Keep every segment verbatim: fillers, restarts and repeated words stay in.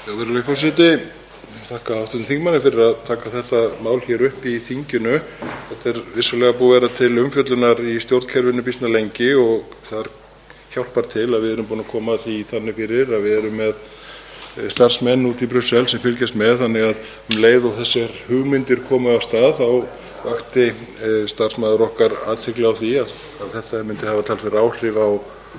Virðulegi forseti, ég þakka háttvirtum þingmanni fyrir að taka þetta mál hér upp í þinginu. Þetta er vissulega búið að vera til umfjöllunar í stjórnkerfinu býsna lengi og þar hjálpar til að við erum búin að koma því þannig fyrir að við erum með starfsmenn út í Brussel sem fylgjast með, þannig að um leið og þessar hugmyndir komu af stað þá vakti starfsmaður okkar athygli á því að, að þetta myndi hafa talsverð áhrif á,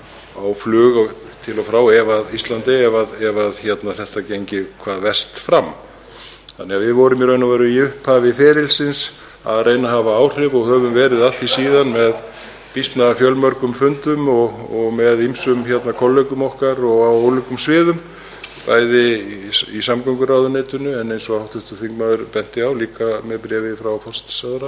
á flug og til og frá ef að Íslandi ef að, ef að hérna, þetta gengi hvað verst fram. Þannig að við vorum í raun og veru í upphafi ferilsins að reyna að hafa áhrif og höfum verið að því síðan með býsna fjölmörgum fundum og, og með ýmsum hérna, kollegum okkar og á ólíkum sviðum, bæði í, í samgönguráðuneytinu en eins og háttvirtur þingmaður benti á líka með bréfi frá forsætisráðherra.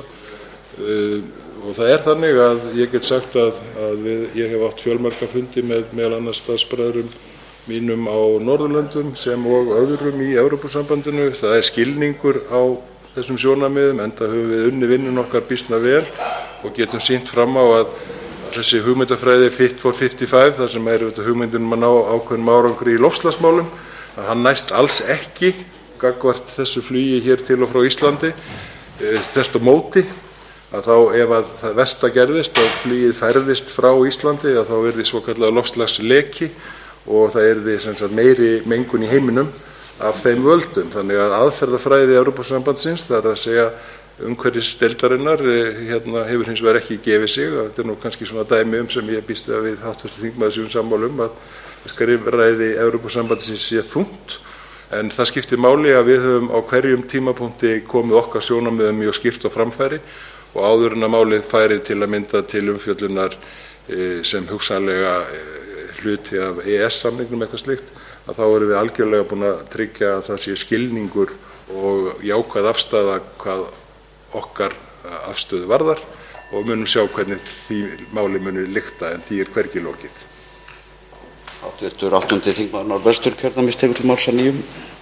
Uh, og það er þannig að ég get sagt að, að við, ég hef átt fjölmarga fundi með meðal annars starfsbræðrum mínum á Norðurlöndum sem og öðrum í Evrópusambandinu. Það er skilningur á þessum sjónarmiðum enda höfum við unnið vinnuna okkar býsna vel og getum sýnt fram á að þessi hugmyndafræði Fit for fimmtíu-fimm, þar sem er hugmyndin um að ná ákveðnum árangri í loftslagsmálum, að hann næst alls ekki gagnvart þessu flugi hér til og frá Íslandi. Þvert á móti að þá ef að það versta gerðist að flugið færðist frá Íslandi að þá yrði svokallaður loftslagsleki og það yrði sem sagt meiri mengun í heiminum af þeim völdum. Þannig að aðferðafræði Evrópusambandsins, það er að segja umhverfisdeildarinnar, hérna, hefur hins vegar ekki gefið sig. Þetta er nú kannski svona dæmi um sem ég býst við að við háttvirtur þingmaður séum sammála um að skrifræði Evrópusambandsins sé þungt. En það skiptir máli að við höfum á hverjum tímapunkti komið okkar sjónarmiðum mjög skýrt á framfæri og áður en að málið færi til að mynda til umfjöllunar sem hugsanlega hluti af E E S-samningnum eitthvað slíkt, að þá erum við algjörlega búin að tryggja að það sé skilningur og jákvæð afstaða hvað okkar afstöðu varðar og munum sjá hvernig því máli muni lykta en því er hvergi lokið. Háttvirtur áttunda þingmaður Norðvesturkjördæmis tekur til máls að nýju.